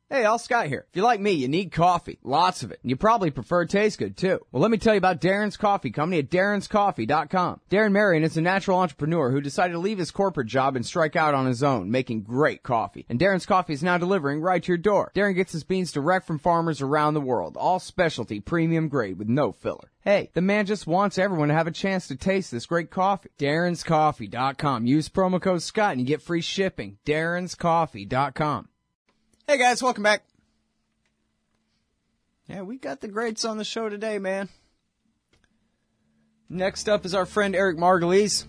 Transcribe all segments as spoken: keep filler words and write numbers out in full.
Hey, Al Scott here. If you're like me, you need coffee. Lots of it. And you probably prefer it tastes good, too. Well, let me tell you about Darren's Coffee Company at darrens coffee dot com. Darren Marion is a natural entrepreneur who decided to leave his corporate job and strike out on his own, making great coffee. And Darren's Coffee is now delivering right to your door. Darren gets his beans direct from farmers around the world. All specialty, premium grade with no filler. Hey, the man just wants everyone to have a chance to taste this great coffee. darrens coffee dot com. Use promo code Scott and you get free shipping. darrens coffee dot com. Hey guys, welcome back. Yeah, we got the greats on the show today, man. Next up is our friend Eric Margolyes.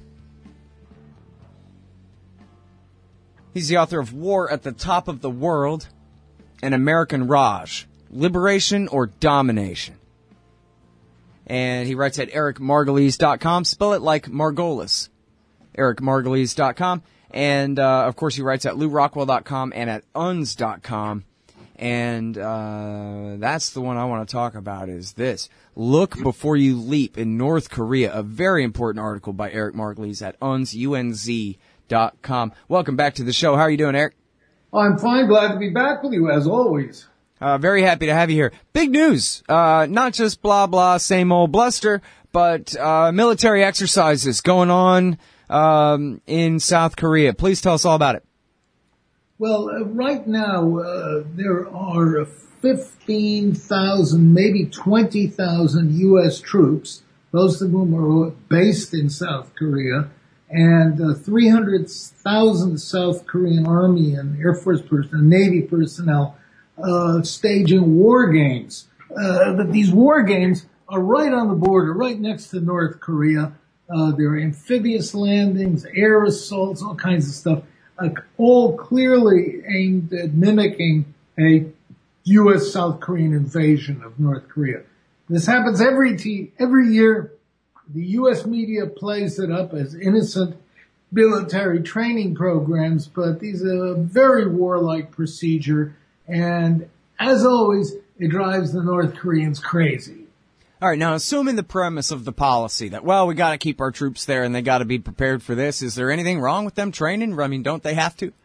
He's the author of War at the Top of the World and American Raj, Liberation or Domination. And he writes at eric margolyes dot com. Spell it like Margolis. eric margolyes dot com. And, uh, of course, he writes at lou rockwell dot com and at U N S dot com. And uh, that's the one I want to talk about is this. Look Before You Leap in North Korea, a very important article by Eric Margolyes at U N Z, U N Z dot com. Welcome back to the show. How are you doing, Eric? I'm fine. Glad to be back with you, as always. Uh, very happy to have you here. Big news. Uh, not just blah, blah, same old bluster, but uh, military exercises going on um, in South Korea. Please tell us all about it. Well, uh, right now, uh, there are fifteen thousand, maybe twenty thousand U S troops, most of whom are based in South Korea, and uh, three hundred thousand South Korean Army and Air Force personnel, Navy personnel, uh, staging war games. Uh, but these war games are right on the border, right next to North Korea. Uh, there are amphibious landings, air assaults, all kinds of stuff. Uh, all clearly aimed at mimicking a U S South Korean invasion of North Korea. This happens every t- every year. The U S media plays it up as innocent military training programs, but these are a very warlike procedure, and as always, it drives the North Koreans crazy. All right, now assuming the premise of the policy that, well, we got to keep our troops there and they got to be prepared for this, is there anything wrong with them training? I mean, don't they have to?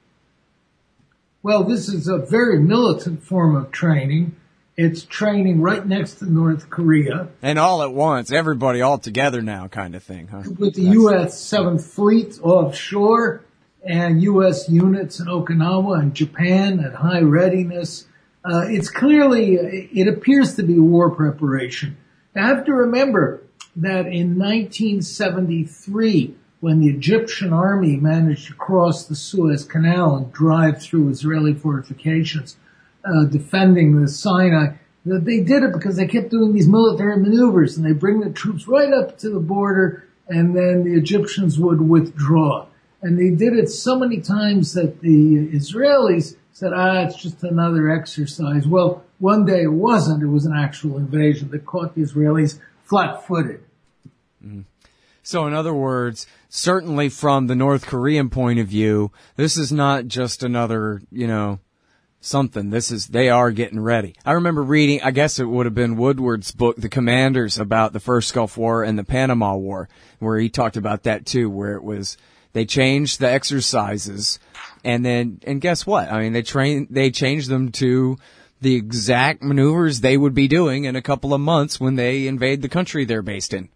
Well, this is a very militant form of training. It's training right next to North Korea. And all at once, everybody all together now kind of thing, huh? With the U S seventh Fleet offshore and U S units in Okinawa and Japan at high readiness. Uh, it's clearly, it appears to be war preparation. You have to remember that in nineteen seventy-three, when the Egyptian army managed to cross the Suez Canal and drive through Israeli fortifications, uh, defending the Sinai, they did it because they kept doing these military maneuvers, and they bring the troops right up to the border, and then the Egyptians would withdraw. And they did it so many times that the Israelis said, ah, it's just another exercise. Well, one day it wasn't. It was an actual invasion that caught the Israelis flat-footed. Mm. So in other words, certainly from the North Korean point of view, this is not just another, you know, something. This is, they are getting ready. I remember reading, I guess it would have been Woodward's book, The Commanders, about the first Gulf War and the Panama War, where he talked about that too, where it was, they changed the exercises. And then, and guess what? I mean, they train, they changed them to the exact maneuvers they would be doing in a couple of months when they invade the country they're based in.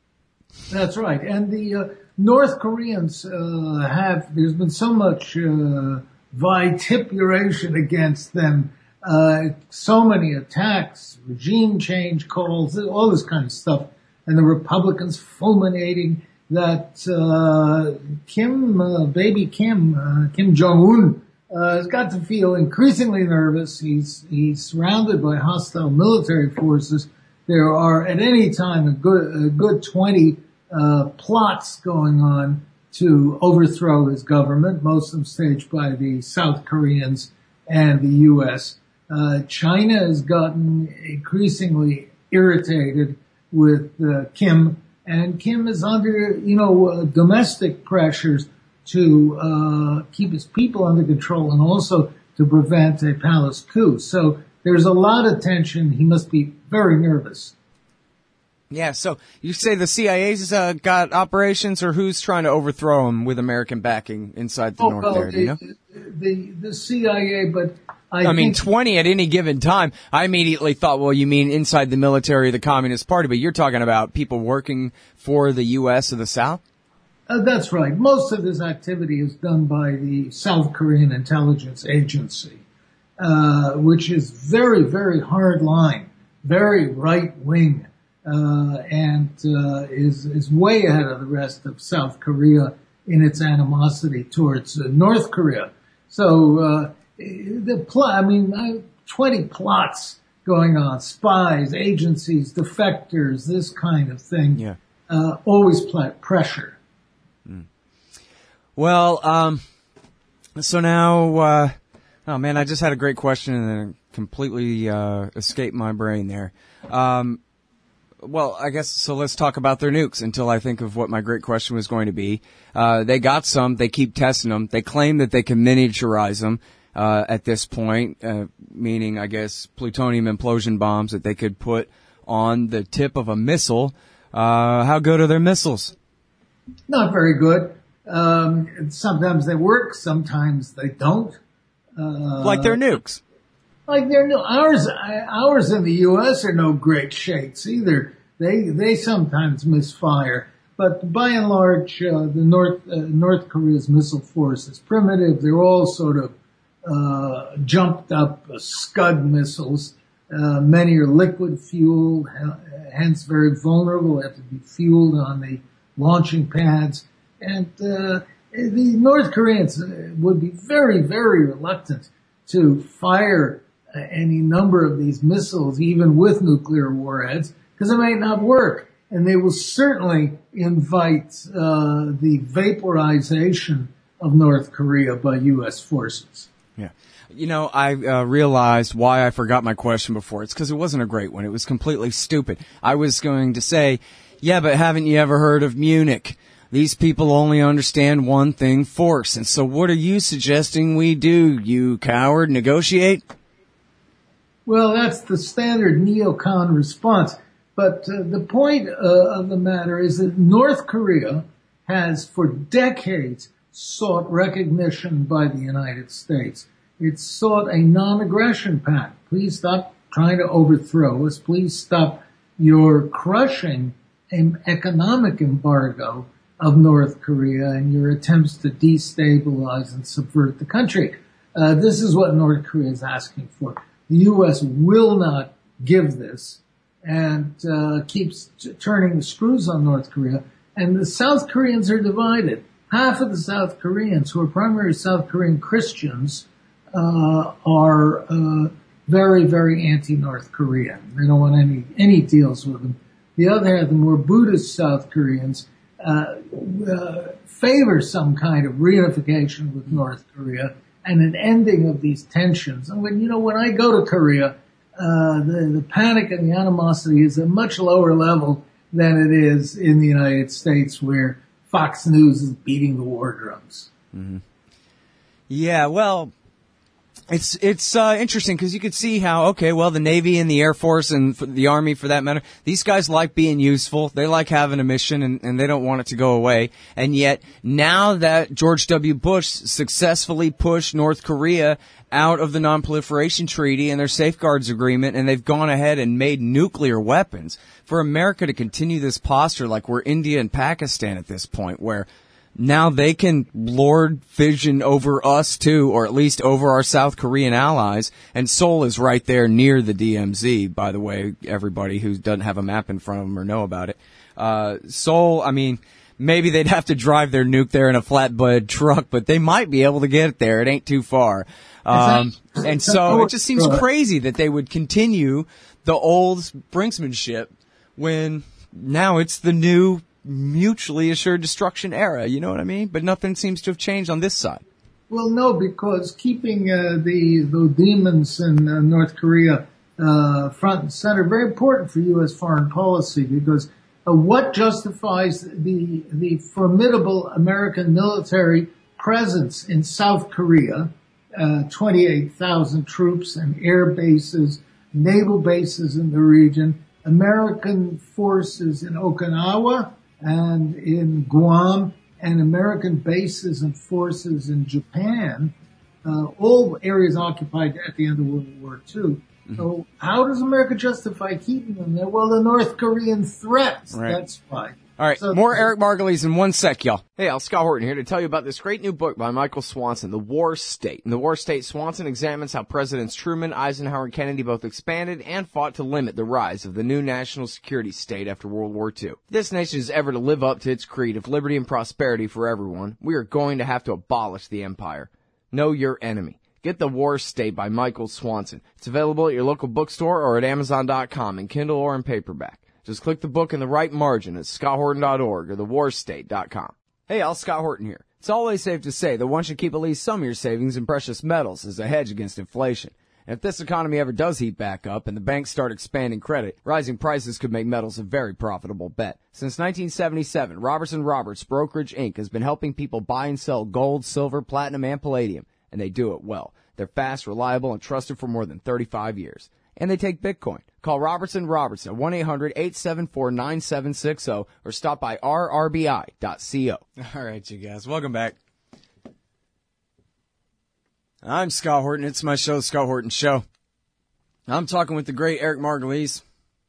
That's right. And the uh, North Koreans uh, have, there's been so much uh, vituperation against them, uh, so many attacks, regime change calls, all this kind of stuff. And the Republicans fulminating that uh, Kim, uh, baby Kim, uh, Kim Jong-un, uh, has got to feel increasingly nervous. He's he's surrounded by hostile military forces. There are at any time a good a good twenty uh, plots going on to overthrow his government, most of them staged by the South Koreans and the U S. Uh, China has gotten increasingly irritated with uh, Kim. And Kim is under, you know, uh, domestic pressures to uh keep his people under control and also to prevent a palace coup. So there's a lot of tension. He must be very nervous. Yeah, so you say the C I A's uh, got operations, or who's trying to overthrow him with American backing inside the oh, north well, there, do you know? The, the, the C I A, but I, I mean, think, twenty at any given time. I immediately thought, well, you mean inside the military of the Communist Party, but you're talking about people working for the U S of the South? Uh, that's right. Most of this activity is done by the South Korean intelligence agency, uh, which is very, very hard line, very right wing, uh, and uh, is is way ahead of the rest of South Korea in its animosity towards uh, North Korea. So uh, the plot, I mean, uh, twenty plots going on, spies, agencies, defectors, this kind of thing. Yeah. Uh, always pl- pressure. Well, um, so now, uh, oh man, I just had a great question and then it completely, uh, escaped my brain there. Um, well, I guess, so let's talk about their nukes until I think of what my great question was going to be. Uh, they got some, they keep testing them, they claim that they can miniaturize them, uh, at this point, uh, meaning, I guess, plutonium implosion bombs that they could put on the tip of a missile. Uh, how good are their missiles? Not very good. Um, sometimes they work, sometimes they don't. Uh, Like their nukes. Like they're no, ours, ours in the U S are no great shakes either. They, they sometimes misfire. But by and large, uh, the North, uh, North Korea's missile force is primitive. They're all sort of, uh, jumped up uh, Scud missiles. Uh, many are liquid fueled, hence very vulnerable. They have to be fueled on the launching pads. And uh, the North Koreans would be very, very reluctant to fire uh, any number of these missiles, even with nuclear warheads, because it might not work. And they will certainly invite uh, the vaporization of North Korea by U S forces. Yeah. You know, I uh, realized why I forgot my question before. It's because it wasn't a great one. It was completely stupid. I was going to say, yeah, but haven't you ever heard of Munich? These people only understand one thing, force. And so what are you suggesting we do, you coward? Negotiate? Well, that's the standard neocon response. But uh, the point uh, of the matter is that North Korea has for decades sought recognition by the United States. It's sought a non-aggression pact. Please stop trying to overthrow us. Please stop your crushing an economic embargo of North Korea and your attempts to destabilize and subvert the country. Uh, this is what North Korea is asking for. The U S will not give this and uh, keeps t- turning the screws on North Korea. And the South Koreans are divided. Half of the South Koreans, who are primarily South Korean Christians, uh, are uh, very, very anti-North Korean. They don't want any any deals with them. The other half, the more Buddhist South Koreans, uh, uh, favor some kind of reunification with North Korea and an ending of these tensions. And when, you know, when I go to Korea, uh, the, the panic and the animosity is at a much lower level than it is in the United States, where Fox News is beating the war drums. Mm-hmm. Yeah, well, It's it's uh, interesting because you could see how, okay, well, the Navy and the Air Force and the Army, for that matter, these guys like being useful. They like having a mission, and, and they don't want it to go away. And yet, now that George W. Bush successfully pushed North Korea out of the Non-Proliferation Treaty and their Safeguards Agreement, and they've gone ahead and made nuclear weapons, for America to continue this posture like we're India and Pakistan at this point, where now they can lord vision over us too, or at least over our South Korean allies. And Seoul is right there near the D M Z, by the way, everybody who doesn't have a map in front of them or know about it. Uh, Seoul, I mean, maybe they'd have to drive their nuke there in a flatbed truck, but they might be able to get it there. It ain't too far. Um, and so it just seems crazy that they would continue the old brinksmanship when now it's the new mutually assured destruction era, you know what I mean? But nothing seems to have changed on this side. Well, no, because keeping uh, the the demons in uh, North Korea uh, front and center very important for U S foreign policy, because uh, what justifies the the formidable American military presence in South Korea, uh, twenty-eight thousand troops and air bases, naval bases in the region, American forces in Okinawa and in Guam, and American bases and forces in Japan, uh, all areas occupied at the end of World War Two. Mm-hmm. So how does America justify keeping them there? Well, the North Korean threats, right. That's why. All right, so, more Eric Margulies in one sec, y'all. Hey, Al, Scott Horton here to tell you about this great new book by Michael Swanson, The War State. In The War State, Swanson examines how Presidents Truman, Eisenhower, and Kennedy both expanded and fought to limit the rise of the new national security state after World War Two. If this nation is ever to live up to its creed of liberty and prosperity for everyone, we are going to have to abolish the empire. Know your enemy. Get The War State by Michael Swanson. It's available at your local bookstore or at amazon dot com in Kindle or in paperback. Just click the book in the right margin at scott horton dot org or the war state dot com. Hey, Al, Scott Horton here. It's always safe to say that one should keep at least some of your savings in precious metals as a hedge against inflation. And if this economy ever does heat back up and the banks start expanding credit, rising prices could make metals a very profitable bet. Since nineteen seventy-seven, Robertson Roberts Brokerage Incorporated has been helping people buy and sell gold, silver, platinum, and palladium, and they do it well. They're fast, reliable, and trusted for more than thirty-five years. And they take Bitcoin. Call Robertson Roberts at one eight hundred eight seven four nine seven six zero or stop by r r b i dot co. All right, you guys. Welcome back. I'm Scott Horton. It's my show, The Scott Horton Show. I'm talking with the great Eric Margulies.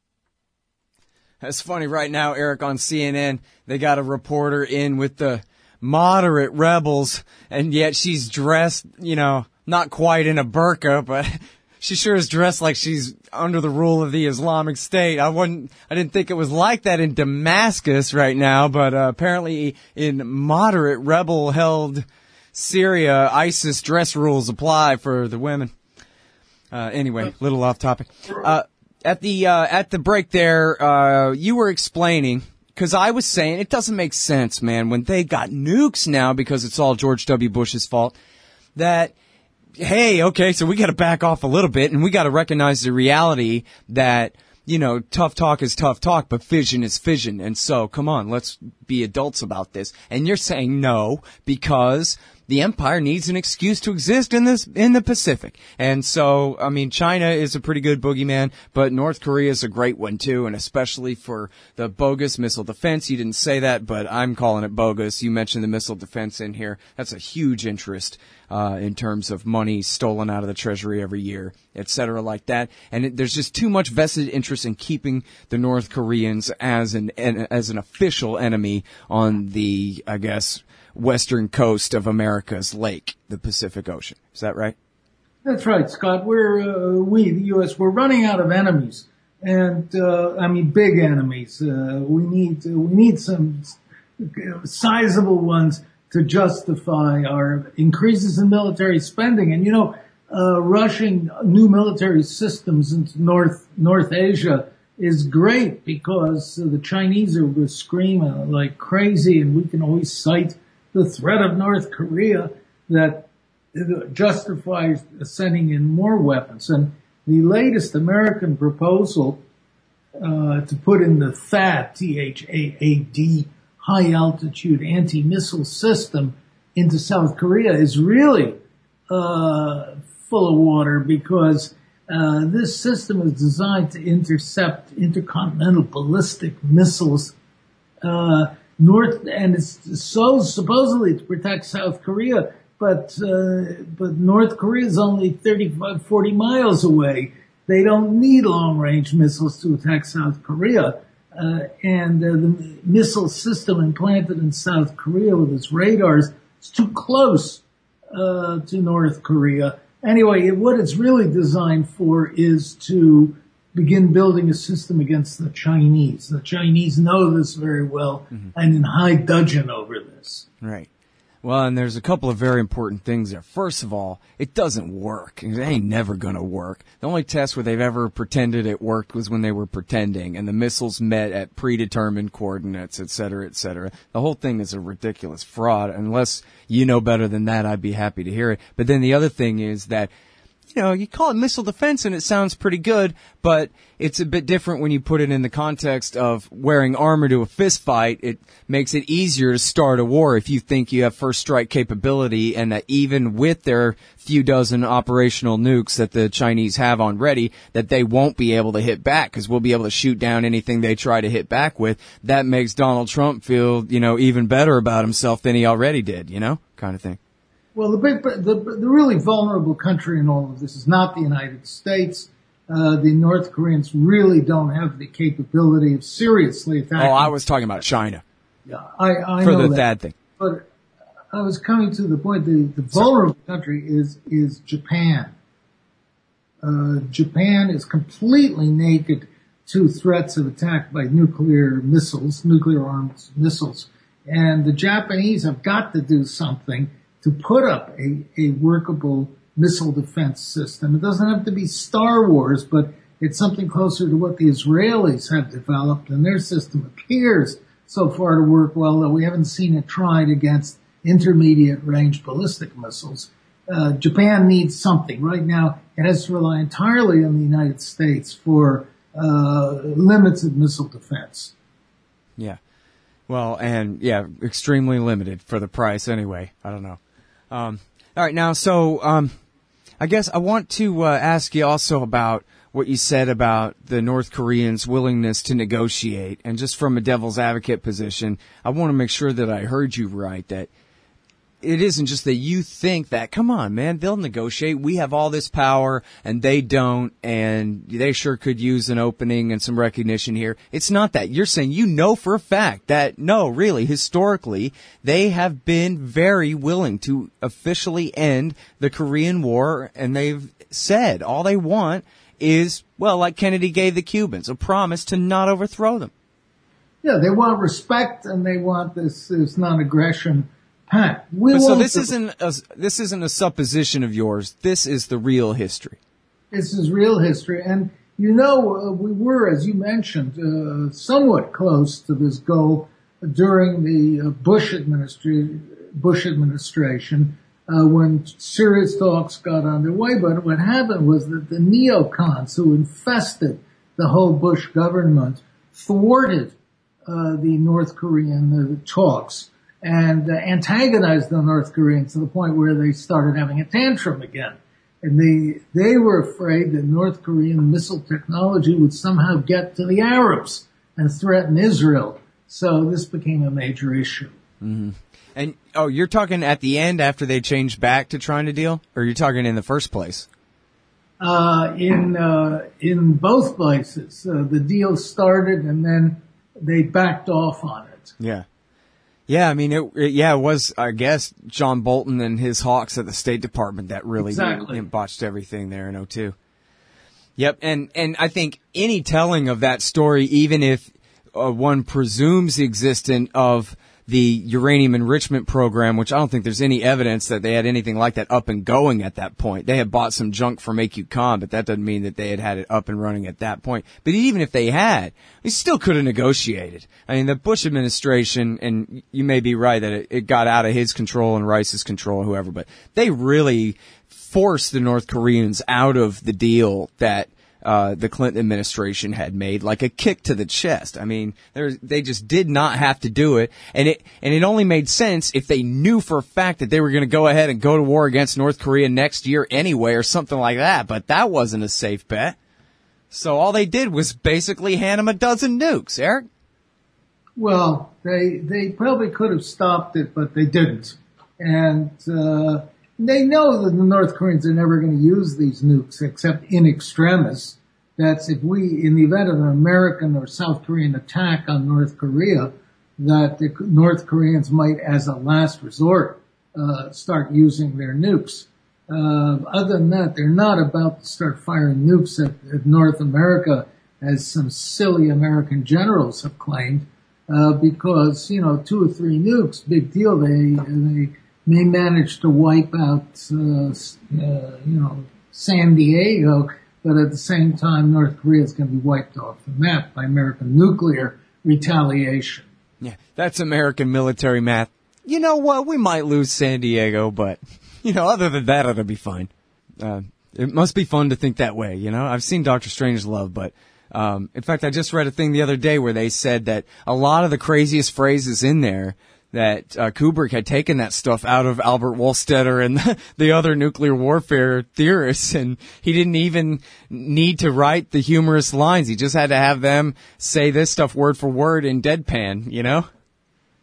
That's funny. Right now, Eric, on C N N, they got a reporter in with the moderate rebels, and yet she's dressed, you know, not quite in a burqa, but she sure is dressed like she's under the rule of the Islamic State. I wouldn't, I didn't think it was like that in Damascus right now, but uh, apparently in moderate rebel-held Syria, ISIS dress rules apply for the women. Uh, anyway, little off topic. Uh, at the uh, at the break there, uh, you were explaining, because I was saying it doesn't make sense, man, when they got nukes now because it's all George W. Bush's fault, that hey, okay, so we got to back off a little bit, and we got to recognize the reality that, you know, tough talk is tough talk, but fission is fission. And so, come on, let's be adults about this. And you're saying no, because the empire needs an excuse to exist in this, in the Pacific. And so, I mean, China is a pretty good boogeyman, but North Korea is a great one too, and especially for the bogus missile defense. You didn't say that, but I'm calling it bogus. You mentioned the missile defense in here. That's a huge interest, uh, in terms of money stolen out of the Treasury every year, et cetera, like that. And it, there's just too much vested interest in keeping the North Koreans as an, an as an official enemy on the, I guess, western coast of America's lake, the Pacific Ocean. Is that right? That's right, Scott. We're, uh, we, the U S, we're running out of enemies. And, uh, I mean, big enemies. Uh, we need, uh, we need some sizable ones to justify our increases in military spending. And, you know, uh, rushing new military systems into North, North Asia is great because uh, the Chinese are going to scream uh, like crazy, and we can always cite the threat of North Korea that justifies sending in more weapons. And the latest American proposal uh, to put in the THAAD, T H A A D, high-altitude anti-missile system into South Korea is really uh full of water, because uh this system is designed to intercept intercontinental ballistic missiles uh north, and it's so supposedly to protect South Korea, but uh but North Korea is only thirty-five, forty miles away. They don't need long-range missiles to attack South Korea. Uh, and uh, the missile system implanted in South Korea with its radars is too close uh, to North Korea. Anyway, it, what it's really designed for is to begin building a system against the Chinese. The Chinese know this very well, mm-hmm. and in high dudgeon over this. Right. Well, and there's a couple of very important things there. First of all, it doesn't work. It ain't never going to work. The only test where they've ever pretended it worked was when they were pretending, and the missiles met at predetermined coordinates, et cetera, et cetera. The whole thing is a ridiculous fraud. Unless you know better than that, I'd be happy to hear it. But then the other thing is that, you know, you call it missile defense and it sounds pretty good, but it's a bit different when you put it in the context of wearing armor to a fist fight. It makes it easier to start a war if you think you have first strike capability, and that even with their few dozen operational nukes that the Chinese have on ready, that they won't be able to hit back because we'll be able to shoot down anything they try to hit back with. That makes Donald Trump feel, you know, even better about himself than he already did, you know, kind of thing. Well, the big, the, the really vulnerable country in all of this is not the United States. Uh, the North Koreans really don't have the capability of seriously attacking. Oh, I was talking about China. Yeah, I, I for know the that. THAAD thing. But I was coming to the point, the, the vulnerable country is, is Japan. Uh, Japan is completely naked to threats of attack by nuclear missiles, nuclear armed missiles. And the Japanese have got to do something to put up a, a workable missile defense system. It doesn't have to be Star Wars, but it's something closer to what the Israelis have developed, and their system appears so far to work well, though we haven't seen it tried against intermediate range ballistic missiles. Uh, Japan needs something. Right now, it has to rely entirely on the United States for uh, limits of missile defense. Yeah. Well, and yeah, extremely limited for the price anyway. I don't know. Um, all right, now, so um, I guess I want to uh, ask you also about what you said about the North Koreans' willingness to negotiate. And just from a devil's advocate position, I want to make sure that I heard you right, that it isn't just that you think that, come on, man, they'll negotiate. We have all this power and they don't, and they sure could use an opening and some recognition here. It's not that. You're saying you know for a fact that, no, really, historically, they have been very willing to officially end the Korean War, and they've said all they want is, well, like Kennedy gave the Cubans, a promise to not overthrow them. Yeah, they want respect and they want this, this non-aggression pact. We But so won't this do- isn't a, this isn't a supposition of yours. This is the real history. This is real history. And, you know, uh, we were, as you mentioned, uh, somewhat close to this goal during the uh, Bush, administra- Bush administration uh, when serious talks got underway. But what happened was that the neocons who infested the whole Bush government thwarted uh, the North Korean uh, talks and uh, antagonized the North Koreans to the point where they started having a tantrum again. And they, they were afraid that North Korean missile technology would somehow get to the Arabs and threaten Israel. So this became a major issue. Mm-hmm. And, oh, you're talking at the end after they changed back to trying to deal? Or you're talking in the first place? Uh, in, uh, in both places. Uh, the deal started and then they backed off on it. Yeah. Yeah, I mean, it, it, yeah, it was, I guess, John Bolton and his hawks at the State Department that really Exactly. botched everything there in oh two. Yep, and, and I think any telling of that story, even if uh, one presumes the existence of the uranium enrichment program, which I don't think there's any evidence that they had anything like that up and going at that point. They had bought some junk from A Q COM, but that doesn't mean that they had had it up and running at that point. But even if they had, they still could have negotiated. I mean, the Bush administration, and you may be right that it, it got out of his control and Rice's control, whoever, but they really forced the North Koreans out of the deal that Uh, the Clinton administration had made, like a kick to the chest. I mean, they just did not have to do it, and it and it only made sense if they knew for a fact that they were going to go ahead and go to war against North Korea next year anyway, or something like that. But that wasn't a safe bet. So all they did was basically hand them a dozen nukes, Eric. Well, they they probably could have stopped it, but they didn't, and uh, they know that the North Koreans are never going to use these nukes except in extremis. That's if we, in the event of an American or South Korean attack on North Korea, that the North Koreans might, as a last resort, uh, start using their nukes. Uh, other than that, they're not about to start firing nukes at, at North America, as some silly American generals have claimed, uh, because, you know, two or three nukes, big deal. They, they may manage to wipe out, uh, uh, you know, San Diego, but at the same time, North Korea is going to be wiped off the map by American nuclear retaliation. Yeah, that's American military math. You know what? We might lose San Diego, but, you know, other than that, it'll be fine. Uh, it must be fun to think that way, you know? I've seen Doctor Strangelove, but, um, in fact, I just read a thing the other day where they said that a lot of the craziest phrases in there, that uh, Kubrick had taken that stuff out of Albert Wohlstetter and the, the other nuclear warfare theorists, and he didn't even need to write the humorous lines. He just had to have them say this stuff word for word in deadpan, you know?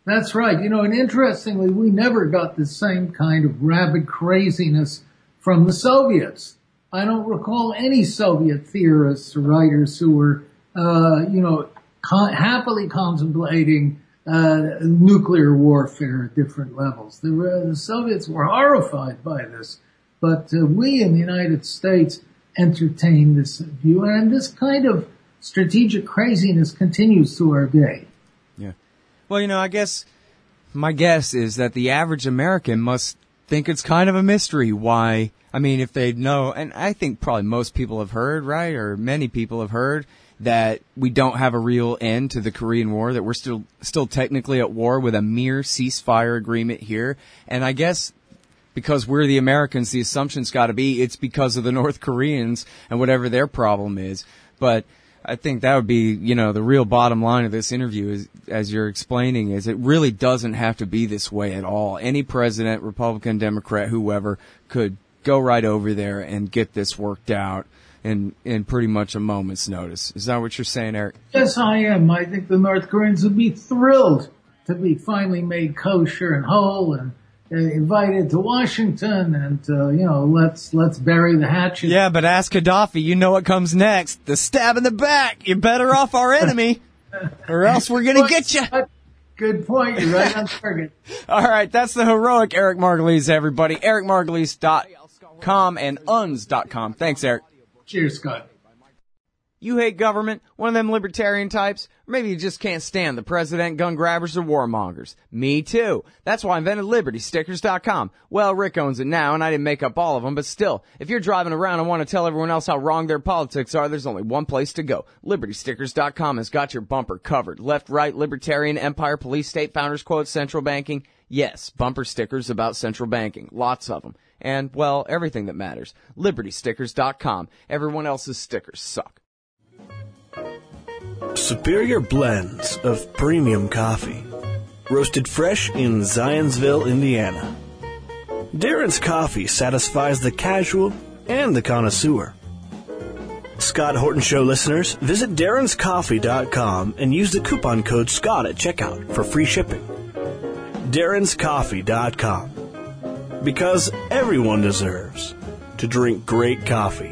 That's right. You know, and interestingly, we never got the same kind of rabid craziness from the Soviets. I don't recall any Soviet theorists or writers who were, uh, you know, con- happily contemplating uh, nuclear warfare at different levels. The, uh, the Soviets were horrified by this, but uh, we in the United States entertain this view, and this kind of strategic craziness continues to our day. Yeah. Well, you know, I guess my guess is that the average American must think it's kind of a mystery why, I mean, if they know, and I think probably most people have heard, right, or many people have heard that we don't have a real end to the Korean War, that we're still still technically at war with a mere ceasefire agreement here. And I guess because we're the Americans, the assumption's got to be it's because of the North Koreans and whatever their problem is. But I think that would be, you know, the real bottom line of this interview, is, as you're explaining, is it really doesn't have to be this way at all. Any president, Republican, Democrat, whoever, could go right over there and get this worked out in in pretty much a moment's notice. Is that what you're saying, Eric? Yes, I am. I think the North Koreans would be thrilled to be finally made kosher and whole and uh, invited to Washington, and uh, you know, let's let's bury the hatchet. Yeah, but ask Gaddafi. You know what comes next? The stab in the back. You're better off our enemy, or else we're gonna get you. Good point. You're right on target. All right, that's the heroic Eric Margulies, everybody. eric margulies dot com and U N S dot com. Thanks, Eric. Cheers, Scott. You hate government, one of them libertarian types, or maybe you just can't stand the president, gun grabbers, or warmongers. Me too. That's why I invented Liberty Stickers dot com. Well, Rick owns it now, and I didn't make up all of them, but still, if you're driving around and want to tell everyone else how wrong their politics are, there's only one place to go. Liberty Stickers dot com has got your bumper covered. Left, right, libertarian, empire, police, state, founders quote, central banking. Yes, bumper stickers about central banking. Lots of them. And, well, everything that matters. Liberty Stickers dot com. Everyone else's stickers suck. Superior blends of premium coffee. Roasted fresh in Zionsville, Indiana. Darren's Coffee satisfies the casual and the connoisseur. Scott Horton Show listeners, visit Darren's Coffee dot com and use the coupon code SCOTT at checkout for free shipping. Darren's Coffee dot com. Because everyone deserves to drink great coffee.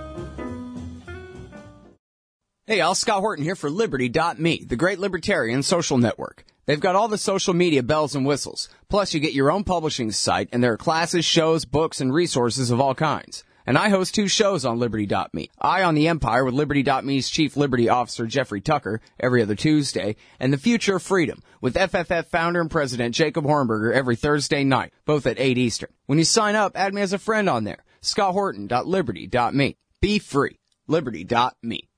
Hey, Al, Scott Horton here for Liberty dot me, the great libertarian social network. They've got all the social media bells and whistles. Plus, you get your own publishing site, and there are classes, shows, books, and resources of all kinds. And I host two shows on Liberty dot me. I on the Empire with Liberty dot me's Chief Liberty Officer Jeffrey Tucker every other Tuesday, and The Future of Freedom with F F F founder and president Jacob Hornberger every Thursday night, both at eight Eastern. When you sign up, add me as a friend on there. Scott Horton dot Liberty dot me. Be free. Liberty dot me.